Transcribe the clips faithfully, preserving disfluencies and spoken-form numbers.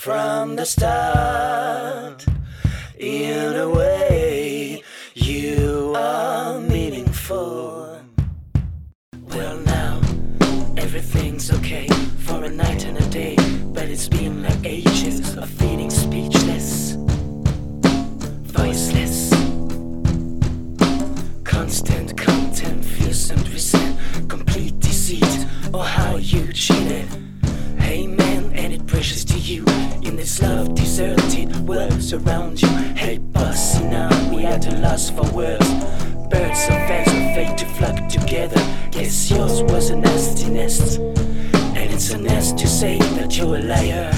from the start. In a way, you are meaningful. Well, now everything's okay for a night and a day, but it's been like ages of feeling speechless, voiceless. Constant content, fears and resent, complete deceit, or how you cheated. Hey man, and it precious to you in this love deserted world around you. Hey bossy, now we at a loss for words. Birds of fans were fate to flock together. Guess yours was a nasty nest, and it's a nest to say that you're a liar.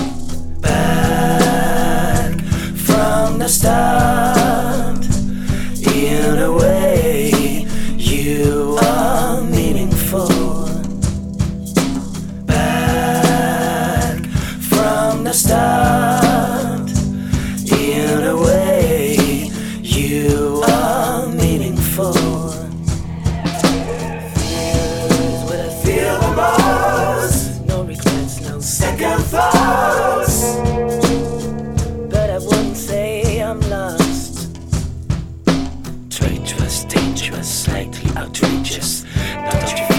Back from the start. In a way, you are meaningful. Back from the start. In a way, you are meaningful. Feels what I feel the most. No regrets, no second thoughts. But I wouldn't say I'm lost. Traitorous, dangerous, slightly outrageous. Don't you